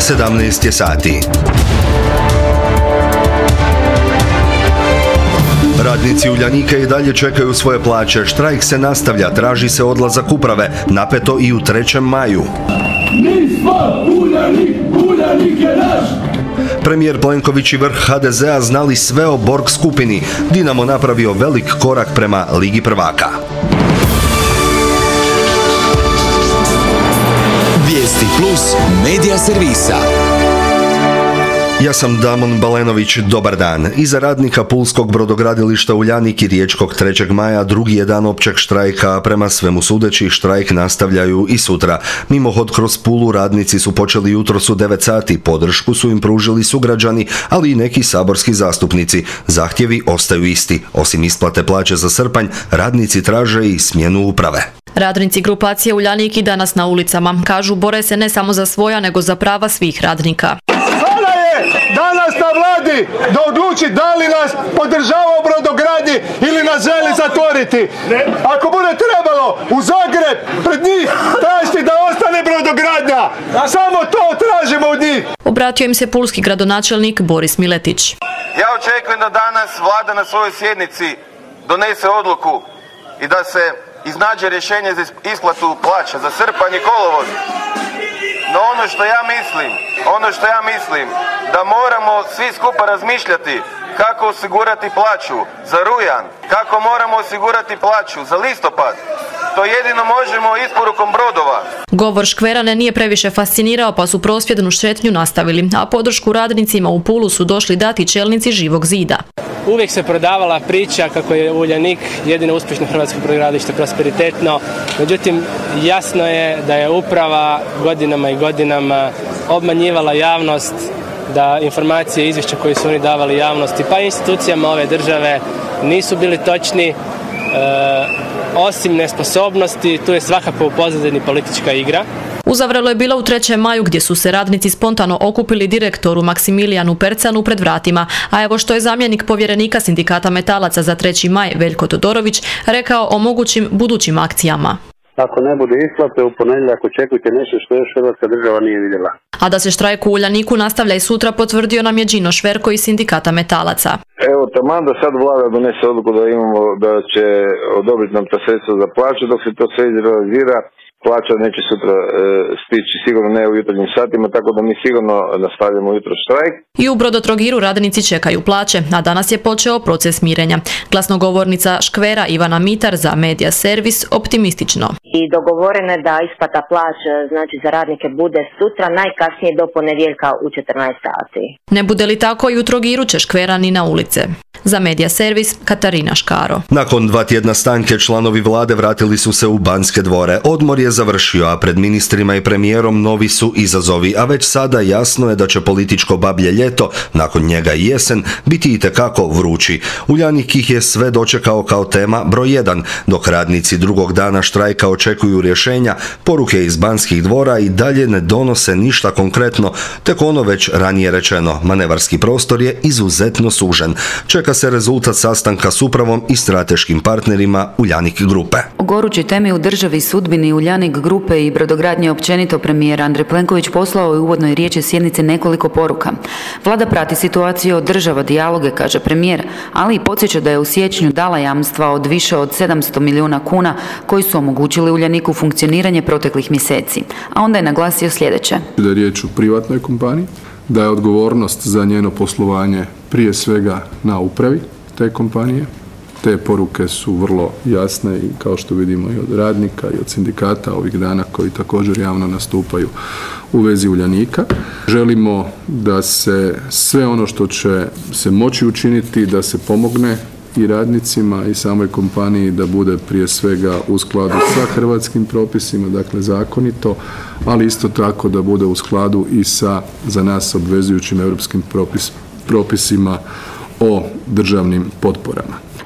17 je sati. Radnici Uljanika i dalje čekaju svoje plaće. Štrajk se nastavlja, traži se odlazak uprave, napeto i u 3. maju. Uljanik je naš! Premijer Plenković i vrh HDZ-a znali sve o Borg skupini. Dinamo napravio velik korak prema Ligi prvaka. Vijesti Plus medija servisa. Ja sam Damon Balenović, dobar dan. Iza radnika pulskog brodogradilišta Uljanik i riječkog 3. maja drugi je dan općeg štrajka, prema svemu sudeći štrajk nastavljaju i sutra. Mimohod kroz Pulu radnici su počeli jutros u 9 sati, podršku su im pružili sugrađani, ali i neki saborski zastupnici. Zahtjevi ostaju isti. Osim isplate plaće za srpanj, radnici traže i smjenu uprave. Radnici grupacije Uljanik i danas na ulicama. Kažu, bore se ne samo za svoja, nego za prava svih radnika. Danas na vladi da odluči da li nas podržava u brodogradnji ili nas želi zatvoriti. Ako bude trebalo u Zagreb pred njih tražiti da ostane brodogradnja. Samo to tražimo od njih. Obratio im se pulski gradonačelnik Boris Miletić. Ja očekujem da danas vlada na svojoj sjednici donese odluku i da se iznađe rješenje za isplatu plaća za srpanj i kolovoz. No ono što ja mislim da moramo svi skupa razmišljati kako osigurati plaću za rujan, kako moramo osigurati plaću za listopad. To jedino možemo isporukom brodova. Govor Škverane nije previše fascinirao, pa su prosvjednu šetnju nastavili, a podršku radnicima u Pulu su došli dati čelnici Živog zida. Uvijek se prodavala priča kako je Uljanik jedino uspješno hrvatsko brodogradilište, prosperitetno. Međutim, jasno je da je uprava godinama i godinama obmanjivala javnost, da informacije i izvješća koje su oni davali javnosti pa institucijama ove države nisu bili točni. Osim nesposobnosti, tu je svakako u pozadini politička igra. Uzavrelo je bilo u 3. maju gdje su se radnici spontano okupili direktoru Maksimilijanu Percanu pred vratima, a evo što je zamjenik povjerenika sindikata metalaca za 3. maj Veljko Todorović rekao o mogućim budućim akcijama. Ako ne bude isplate, u ponedjeljak očekujte nešto što još hrvatska država nije vidjela. A da se štrajk u Uljaniku nastavlja i sutra potvrdio nam je Đino Šverko iz sindikata metalaca. Evo, taman da sad vlada donese odluku da će odobriti nam ta sredstva za plaću, dok se to sve izrealizira, plaća neće sutra stići, sigurno ne u jutarnjim satima, tako da mi sigurno nastavljamo jutro štrajk. I u Brodotrogiru radnici čekaju plaće, a danas je počeo proces mirenja. Glasnogovornica Škvera Ivana Mitar za Medija servis optimistično. I dogovoreno je da isplata plaća znači za radnike bude sutra, najkasnije do ponedjeljka u 14 sati. Ne bude li tako i u Trogiru će Škverani na ulice. Za Medija servis Katarina Škaro. Nakon 2 tjedna stanke članovi vlade vratili su se u Banske dvore. Odmor je završio, a pred ministrima i premijerom novi su izazovi, a već sada jasno je da će političko bablje ljeto, nakon njega i jesen, biti itekako vrući. Uljanik ih je sve dočekao kao tema broj 1, dok radnici drugog dana štrajka očekuju rješenja, poruke iz Banskih dvora i dalje ne donose ništa konkretno, tek ono već ranije rečeno, manevarski prostor je izuzetno sužen. Čeka se rezultat sastanka s upravom i strateškim partnerima Uljanik grupe. O gorućoj temi u državi, sudbini Uljanik grupe i brodogradnje općenito premijer Andrej Plenković poslao je u uvodnoj riječi sjednice nekoliko poruka. Vlada prati situaciju, održava dijaloge, kaže premijer, ali i podsjeća da je u siječnju dala jamstva od više od 700 milijuna kuna koji su omogućili Uljaniku funkcioniranje proteklih mjeseci. A onda je naglasio sljedeće. Da je riječ o privatnoj kompaniji, da je odgovornost za njeno poslovanje prije svega na upravi te kompanije. Te poruke su vrlo jasne i kao što vidimo i od radnika i od sindikata ovih dana koji također javno nastupaju u vezi Uljanika. Želimo da se sve ono što će se moći učiniti da se pomogne i radnicima i samoj kompaniji da bude prije svega u skladu sa hrvatskim propisima, dakle zakonito, ali isto tako da bude u skladu i sa za nas obvezujućim europskim propisima o državnim potporama.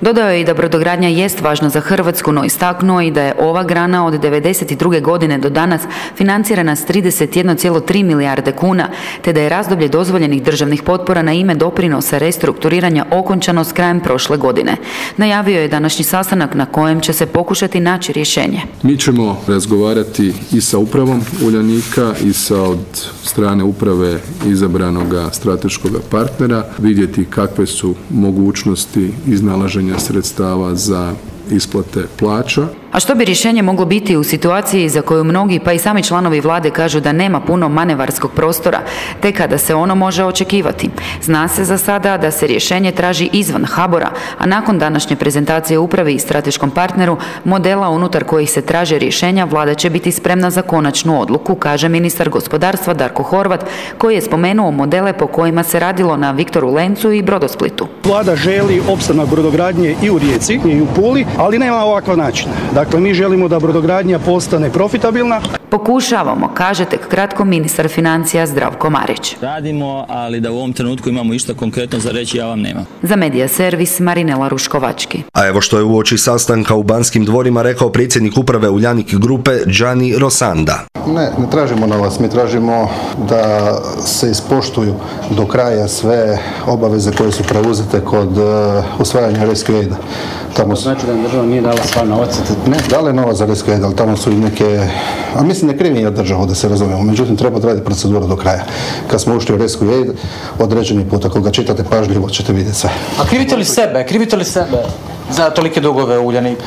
Dodao je i da brodogradnja jest važna za Hrvatsku, no istaknuo i da je ova grana od 1992. godine do danas financirana s 31,3 milijarde kuna, te da je razdoblje dozvoljenih državnih potpora na ime doprinosa restrukturiranja okončano s krajem prošle godine. Najavio je današnji sastanak na kojem će se pokušati naći rješenje. Mi ćemo razgovarati i sa upravom Uljanika i sa od strane uprave izabranog strateškog partnera, vidjeti kakve su mogućnosti iznalaženja sredstava za isplate plaća. A što bi rješenje moglo biti u situaciji za koju mnogi, pa i sami članovi vlade, kažu da nema puno manevarskog prostora, te kada se ono može očekivati? Zna se za sada da se rješenje traži izvan HBOR-a, a nakon današnje prezentacije upravi i strateškom partneru, modela unutar kojih se traže rješenja, vlada će biti spremna za konačnu odluku, kaže ministar gospodarstva Darko Horvat, koji je spomenuo modele po kojima se radilo na Viktoru Lencu i Brodosplitu. Vlada želi opstanak brodogradnje i u Rijeci i u Puli, ali nema ovakav način. Dakle, mi želimo da brodogradnja postane profitabilna. Pokušavamo, kaže tek kratko ministar financija Zdravko Marić. Radimo, ali da u ovom trenutku imamo išta konkretno za reći, ja vam nemam. Za Medija servis Marinela Ruškovački. A evo što je uoči sastanka u Banskim dvorima rekao predsjednik uprave Uljanik grupe Gianni Rosanda. Ne tražimo novac, mi tražimo da se ispoštuju do kraja sve obaveze koje su preuzete kod usvajanja Rescue Aida. Tamo znači da država nije dala sva novac? Ne, dala je novac za Rescue Aid, ali tamo su i neke, a mislim ne krivim ja državu da se razumijemo, međutim treba odraditi proceduru do kraja. Kad smo ušli u Rescue Aid, određeni put, ako ga čitate pažljivo ćete vidjeti sve. A krivite li sebe za tolike dugove u Uljaniku?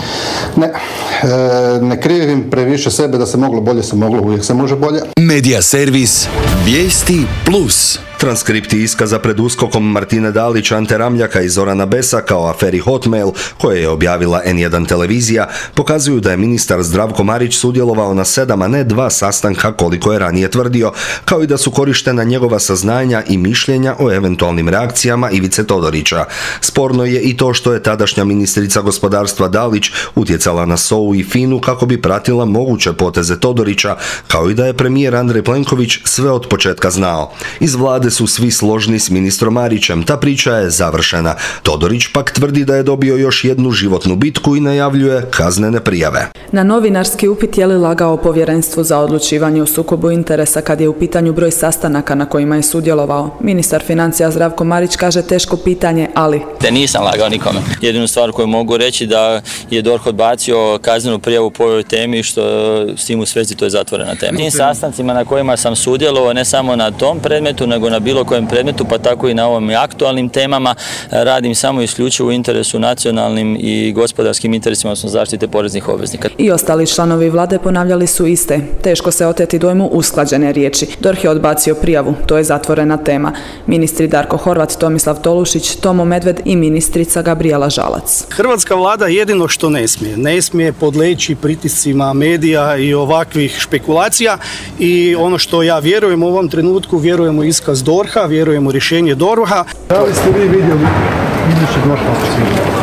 Ne krivim previše sebe, da se moglo bolje, se moglo, uvijek se može bolje. Medija servis Vijesti Plus. Transkripti iskaza pred USKOK-om Martine Dalić, Ante Ramljaka i Zorana Besaka o aferi Hotmail, koje je objavila N1 televizija, pokazuju da je ministar Zdravko Marić sudjelovao na 7, a ne 2 sastanka koliko je ranije tvrdio, kao i da su korištena njegova saznanja i mišljenja o eventualnim reakcijama Ivice Todorića. Sporno je i to što je tadašnja ministrica gospodarstva Dalić utjecala na SOA-u i FINA-u kako bi pratila moguće poteze Todorića, kao i da je premijer Andrej Plenković sve od početka znao. Iz vlade su svi složni s ministrom Marićem, ta priča je završena. Todorić pak tvrdi da je dobio još jednu životnu bitku i najavljuje kaznene prijave. Na novinarski upit je li lagao Povjerenstvu za odlučivanje o sukobu interesa kad je u pitanju broj sastanaka na kojima je sudjelovao, ministar financija Zdravko Marić kaže teško pitanje, ali... Da nisam lagao nikome. Jedinu stvar koju mogu reći da je DORH odbacio kaznenu prijavu po ovoj temi, što s tim u svezi to je zatvorena tema. Tim sastancima na kojima sam sudjelovao, ne samo na tom predmetu, nego na bilo kojem predmetu, pa tako i na ovim aktualnim temama, radim samo isključivo u interesu nacionalnim i gospodarskim interesima, odnosno zaštite poreznih obveznika. I ostali članovi vlade ponavljali su iste. Teško se oteti dojmu usklađene riječi. DORH je odbacio prijavu, to je zatvorena tema. Ministri Darko Horvat, Tomislav Tolušić, Tomo Medved i ministrica Gabrijela Žalac. Hrvatska vlada jedino što ne smije podleći pritiscima medija i ovakvih špekulacija, i ono što ja vjerujem u ovom trenutku, vjerujem u iskaz DORH-a, vjerujem u rješenje DORH-a. Da li ste vi vidjeli izvješće DORH-a?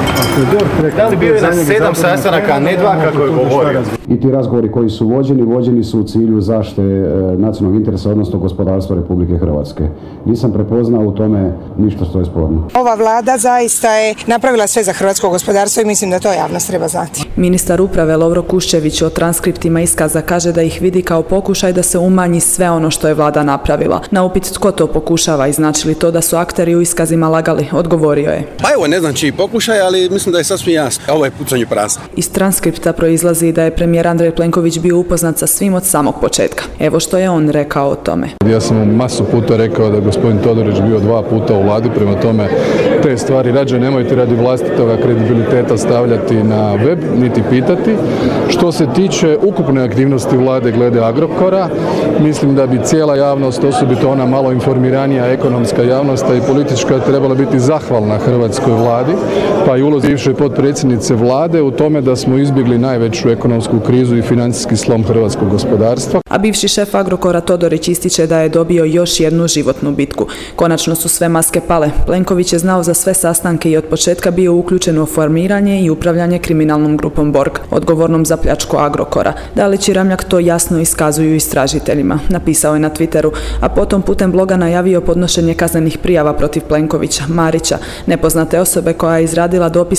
Da li bio je na 7 sastanaka, ne 2 kako je govorio? I ti razgovori koji su vođeni su u cilju zaštite nacionalnog interesa, odnosno gospodarstva Republike Hrvatske. Nisam prepoznao u tome ništa što je sporno. Ova vlada zaista je napravila sve za hrvatsko gospodarstvo i mislim da to javnost treba znati. Ministar uprave Lovro Kuščević o transkriptima iskaza kaže da ih vidi kao pokušaj da se umanji sve ono što je vlada napravila. Na upit tko to pokušava i znači li to da su akteri u iskazima lagali, odgovorio je. Pa evo, ne znam čiji pokušaj, ali mislim da je sasvim jasno. Ovo je pucanje prazna. Iz transkripta proizlazi da je premijer Andrej Plenković bio upoznat sa svim od samog početka. Evo što je on rekao o tome. Ja sam mu masu puta rekao da gospodin Todorić bio 2 puta u vladi, prema tome te stvari rađe nemojte radi vlastitoga kredibiliteta stavljati na web, niti pitati. Što se tiče ukupne aktivnosti vlade glede Agrokora, mislim da bi cijela javnost, osobito ona malo informiranija ekonomska javnost i politička, trebala biti zahvalna hrvatskoj vladi, pa i ulozi bivše potpredsjednice vlade u tome da smo izbjegli najveću ekonomsku krizu i financijski slom hrvatskog gospodarstva. A bivši šef Agrokora Todorić ističe da je dobio još jednu životnu bitku. Konačno su sve maske pale. Plenković je znao za sve sastanke i od početka bio uključen u formiranje i upravljanje kriminalnom grupom Borg, odgovornom za pljačku Agrokora. Dalić i Ramljak to jasno iskazuju istražiteljima, napisao je na Twitteru, a potom putem bloga najavio podnošenje kaznenih prijava protiv Plenkovića, Marića, nepoznate osobe koja je izradila dopis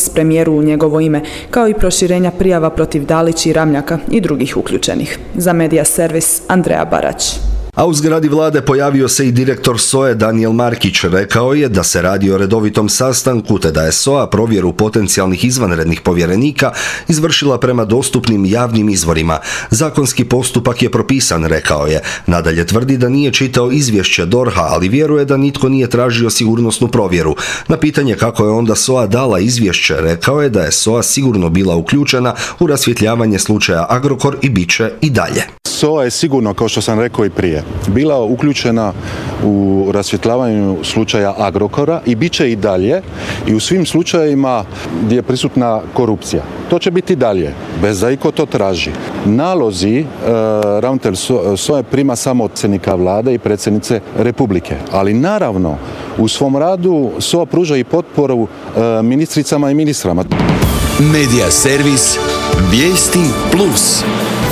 dopis premijeru u njegovo ime, kao i proširenja prijava protiv Dalić i Ramljaka i drugih uključenih. Za Medija servis Andreja Barać. A u zgradi vlade pojavio se i direktor SOA-e Danijel Markić. Rekao je da se radi o redovitom sastanku te da je SOA provjeru potencijalnih izvanrednih povjerenika izvršila prema dostupnim javnim izvorima. Zakonski postupak je propisan, rekao je. Nadalje tvrdi da nije čitao izvješće DORH-a, ali vjeruje da nitko nije tražio sigurnosnu provjeru. Na pitanje kako je onda SOA dala izvješće, rekao je da je SOA sigurno bila uključena u rasvjetljavanje slučaja Agrokor i bit će i dalje. SOA je sigurno, kao što sam rekao i prije, bila uključena u rasvjetljavanju slučaja Agrokora i bit će i dalje i u svim slučajevima gdje je prisutna korupcija. To će biti dalje, bez da iko to traži. Nalozi ravnatelj SOA prima samo od predsjednika vlade i predsjednice Republike, ali naravno u svom radu SOA pruža i potporu ministricama i ministrama. Medija servis Vijesti Plus.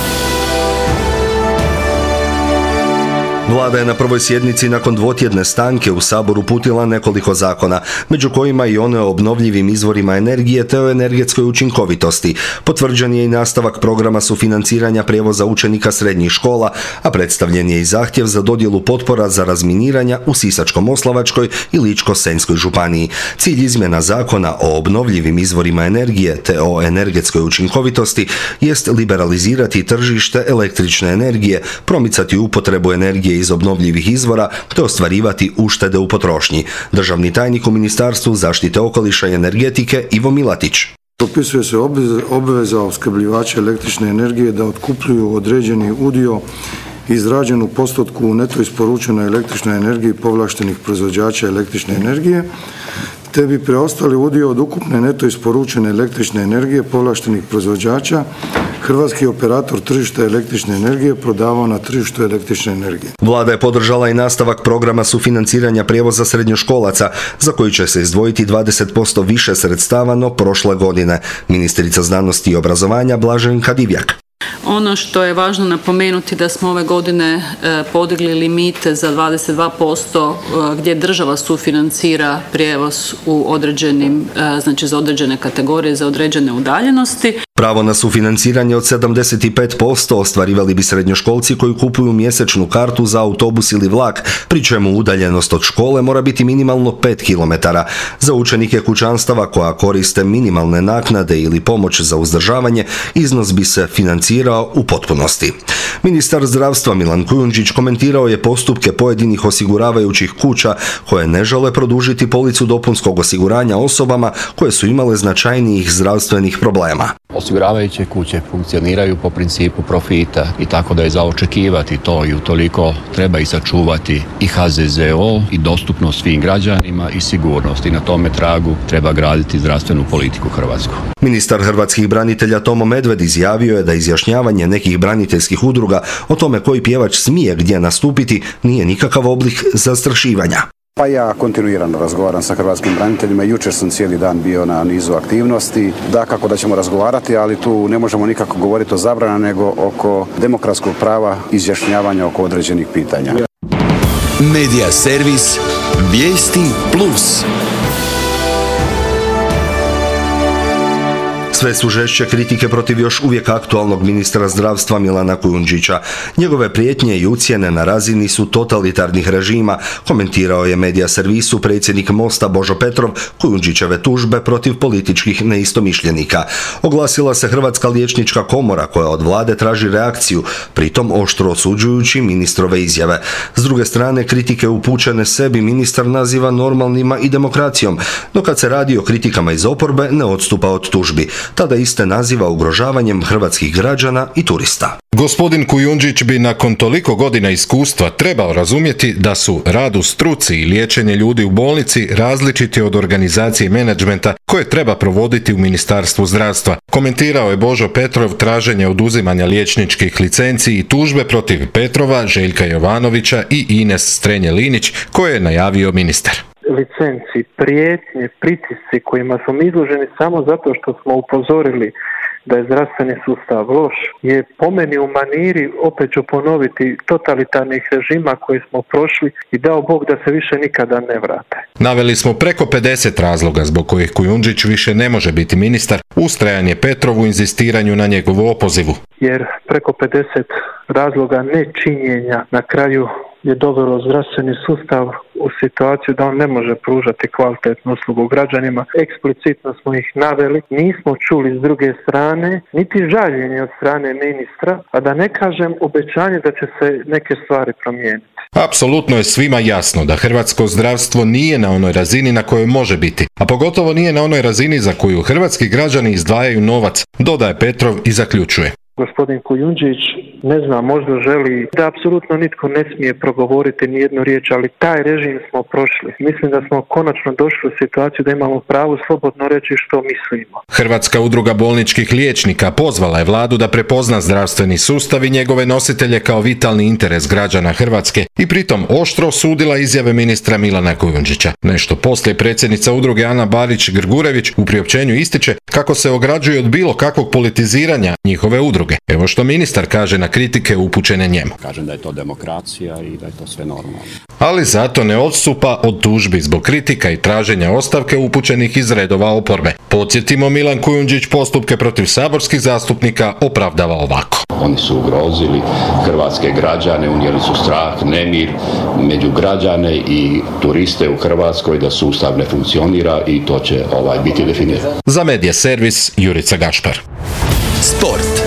Vlada je na prvoj sjednici nakon dvotjedne stanke u Saboru uputila nekoliko zakona, među kojima i one o obnovljivim izvorima energije te o energetskoj učinkovitosti. Potvrđen je i nastavak programa sufinanciranja prijevoza učenika srednjih škola, a predstavljen je i zahtjev za dodjelu potpora za razminiranja u Sisačko-moslavačkoj i Ličko-senjskoj županiji. Cilj izmjena zakona o obnovljivim izvorima energije te o energetskoj učinkovitosti jest liberalizirati tržište električne energije, promicati upotrebu energije iz obnovljivih izvora te ostvarivati uštede u potrošnji. Državni tajnik u Ministarstvu zaštite okoliša i energetike Ivo Milatić. Propisuje se obveza opskrbljivača električne energije da otkupljuju određeni udio izrađen u postotku u neto isporučenoj električnoj energiji povlaštenih proizvođača električne energije, te bi preostali udio od ukupne neto isporučene električne energije povlaštenih proizvođača hrvatski operator tržišta električne energije prodavao na tržištu električne energije. Vlada je podržala i nastavak programa sufinanciranja prijevoza srednjoškolaca, za koji će se izdvojiti 20% više sredstava no prošle godine. Ministrica znanosti i obrazovanja Blaženka Divjak. Ono što je važno napomenuti da smo ove godine podigli limite za 22% gdje država sufinancira prijevoz u određenim, znači za određene kategorije, za određene udaljenosti. Pravo na sufinanciranje od 75% ostvarivali bi srednjoškolci koji kupuju mjesečnu kartu za autobus ili vlak, pri čemu udaljenost od škole mora biti minimalno 5 km. Za učenike kućanstava koja koriste minimalne naknade ili pomoć za uzdržavanje, iznos bi se financirao u potpunosti. Ministar zdravstva Milan Kujundžić komentirao je postupke pojedinih osiguravajućih kuća koje ne žele produžiti policu dopunskog osiguranja osobama koje su imale značajnijih zdravstvenih problema. Osiguravajuće kuće funkcioniraju po principu profita i tako da je za očekivati to i utoliko treba i sačuvati i HZZO i dostupnost svim građanima i sigurnost i na tome tragu treba graditi zdravstvenu politiku Hrvatsku. Ministar hrvatskih branitelja Tomo Medved izjavio je da izjašnjavanje nekih braniteljskih udruga o tome koji pjevač smije gdje nastupiti nije nikakav oblik zastrašivanja. Pa ja kontinuirano razgovaram sa hrvatskim braniteljima. Jučer sam cijeli dan bio na nizu aktivnosti. Dakako da ćemo razgovarati, ali tu ne možemo nikako govoriti o zabrana, nego oko demokratskog prava izjašnjavanja oko određenih pitanja. Medija servis Vijesti Plus. Sve su žešće kritike protiv još uvijek aktualnog ministra zdravstva Milana Kujundžića. Njegove prijetnje i ucjene na razini su totalitarnih režima, komentirao je Medija servisu predsjednik Mosta Božo Petrov Kujundžićeve tužbe protiv političkih neistomišljenika. Oglasila se Hrvatska liječnička komora koja od vlade traži reakciju, pritom oštro osuđujući ministrove izjave. S druge strane, kritike upućene sebi ministar naziva normalnima i demokracijom, no kad se radi o kritikama iz oporbe ne odstupa od tužbi. Tada iste naziva ugrožavanjem hrvatskih građana i turista. Gospodin Kujundžić bi nakon toliko godina iskustva trebao razumjeti da su rad u struci i liječenje ljudi u bolnici različiti od organizacije i menadžmenta koje treba provoditi u Ministarstvu zdravstva. Komentirao je Božo Petrov traženje oduzimanja liječničkih licenci i tužbe protiv Petrova, Željka Jovanovića i Ines Strenje-Linić koje je najavio ministar. Licenci, prijetnje, pritisci kojima smo izloženi samo zato što smo upozorili da je zdravstveni sustav loš je po meni u maniri, opet ću ponoviti, totalitarnih režima koji smo prošli i dao Bog da se više nikada ne vrate. Naveli smo preko 50 razloga zbog kojih Kujundžić više ne može biti ministar, ustrajanje Petrovu inzistiranju na njegovu opozivu. Jer preko 50 razloga nečinjenja na kraju je dovelo zdravstveni sustav u situaciju da on ne može pružati kvalitetnu uslugu građanima. Eksplicitno smo ih naveli, nismo čuli s druge strane, niti žaljenje od strane ministra, a da ne kažem obećanje da će se neke stvari promijeniti. Apsolutno je svima jasno da hrvatsko zdravstvo nije na onoj razini na kojoj može biti, a pogotovo nije na onoj razini za koju hrvatski građani izdvajaju novac, dodaje Petrov i zaključuje. Gospodin Kujundžić, ne znam, možda želi da apsolutno nitko ne smije progovoriti ni jednu riječ, ali taj režim smo prošli. Mislim da smo konačno došli u situaciju da imamo pravo slobodno reći što mislimo. Hrvatska udruga bolničkih liječnika pozvala je vladu da prepozna zdravstveni sustav i njegove nositelje kao vitalni interes građana Hrvatske i pritom oštro osudila izjave ministra Milana Kujundžića. Nešto poslije predsjednica udruge Ana Barić-Grgurević u priopćenju ističe kako se ograđuje od bilo kakvog politiziranja njihove udruge. Evo što ministar kaže na kritike upućene njemu. Kažem da je to demokracija i da je to sve normalno. Ali zato ne odstupa od tužbi zbog kritika i traženja ostavke upućenih iz redova oporbe. Podsjetimo, Milan Kujundžić postupke protiv saborskih zastupnika opravdava ovako. Oni su ugrozili hrvatske građane, unijeli su strah, nemir među građane i turiste u Hrvatskoj da sustav ne funkcionira i to će biti definirano. Za Medija servis Jurica Gašpar. Sport.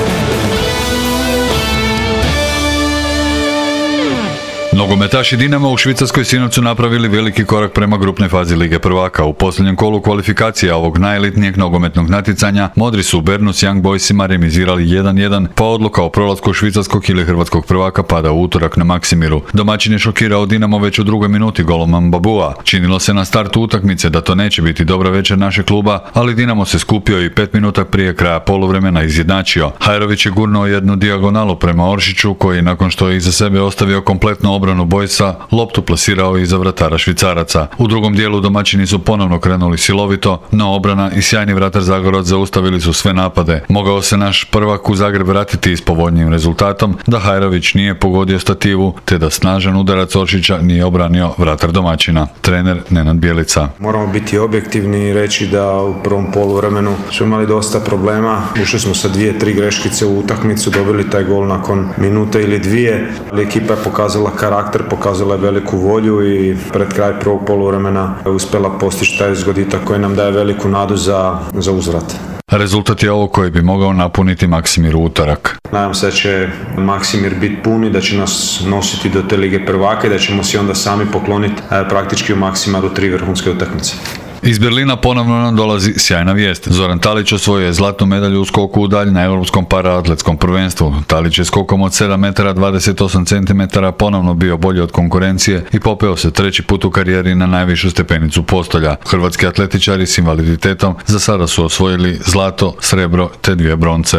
Nogometaši Dinama u Švicarskoj sinoć su napravili veliki korak prema grupnoj fazi Lige prvaka. U posljednjem kolu kvalifikacija ovog najelitnijeg nogometnog natjecanja modri su u Bernu s Young Boysima remizirali 1-1, pa odluka o prolasku švicarskog ili hrvatskog prvaka pada u utorak na Maksimiru. Domaćin je šokirao Dinamo već u drugoj minuti golom Mbabua. Činilo se na startu utakmice da to neće biti dobra večer našeg kluba, ali Dinamo se skupio i 5 minuta prije kraja poluvremena izjednačio. Hajrović je gurnuo jednu dijagonalu prema Oršiću, koji nakon što je iza sebe ostavio kompletno obranu Boysa, loptu plasirao iza vratara Švicaraca. U drugom dijelu domaćini su ponovno krenuli silovito, no obrana i sjajni vratar Zagorovac zaustavili su sve napade. Mogao se naš prvak u Zagreb vratiti s povoljnijim rezultatom da Hajrović nije pogodio stativu, te da snažan udarac Oršića nije obranio vratar domaćina. Trener Nenad Bjelica. Moramo biti objektivni i reći da u prvom poluvremenu su imali dosta problema. Ušli smo sa 2-3 greškice u utakmicu, dobili taj gol nakon minute ili dvije, ali ekipa je pokazala karakter, pokazala je veliku volju i pred kraj prvog poluvremena uspjela postići taj zgoditak koji nam daje veliku nadu za uzvrat. Rezultat je ovo koji bi mogao napuniti Maksimir u utorak. Nadam se da će Maksimir biti puni, da će nas nositi do te Lige prvaka i da ćemo si onda sami pokloniti praktički u Maksimaru 3 vrhunske utakmice. Iz Berlina ponovno nam dolazi sjajna vijest. Zoran Talić osvojio je zlatnu medalju u skoku u dalj na Europskom paraatletskom prvenstvu. Talić je skokom od 7 metara 28 cm ponovno bio bolji od konkurencije i popeo se treći put u karijeri na najvišu stepenicu postolja. Hrvatski atletičari s invaliditetom za sada su osvojili zlato, srebro te 2 bronce.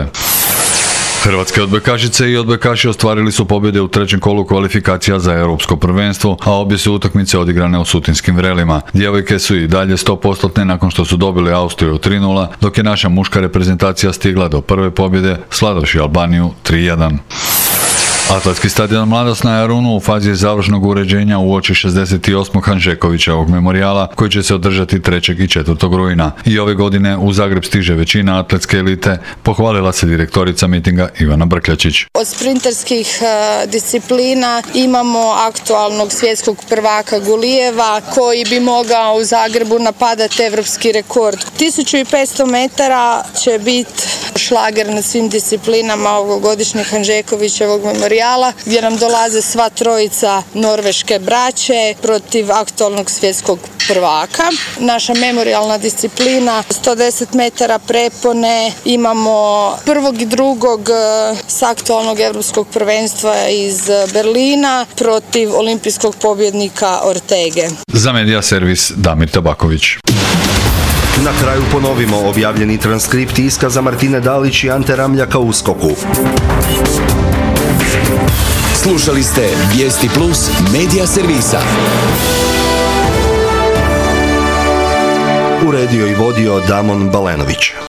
Hrvatske odbojkašice i odbojkaši ostvarili su pobjede u trećem kolu kvalifikacija za europsko prvenstvo, a obje su utakmice odigrane u Sutinskim Vrelima. Djevojke su i dalje 100% nakon što su dobili Austriju 3-0, dok je naša muška reprezentacija stigla do prve pobjede slavivši Albaniju 3-1. Atletski stadion Mladost na Jarunu u fazi je završnog uređenja uoči 68. Hanžekovićevog memorijala koji će se održati 3. i 4. rujna. I ove godine u Zagreb stiže većina atletske elite, pohvalila se direktorica mitinga Ivana Brkljačić. Od sprinterskih disciplina imamo aktualnog svjetskog prvaka Gulijeva koji bi mogao u Zagrebu napadati evropski rekord. 1500 metara će biti šlager na svim disciplinama ovogodišnjeg Hanžekovićevog memorijala, gdje nam dolaze sva trojica norveške braće protiv aktualnog svjetskog prvaka. Naša memorijalna disciplina 110 metara prepone, imamo prvog i drugog s aktualnog europskog prvenstva iz Berlina protiv olimpijskog pobjednika Ortege. Za Medija servis Damir Tabaković. Na kraju ponovimo objavljeni transkript iskaza Martine Dalić i Ante Ramljaka u skoku. Slušali ste Vijesti Plus Medija servisa. Uredio i vodio Damon Balenović.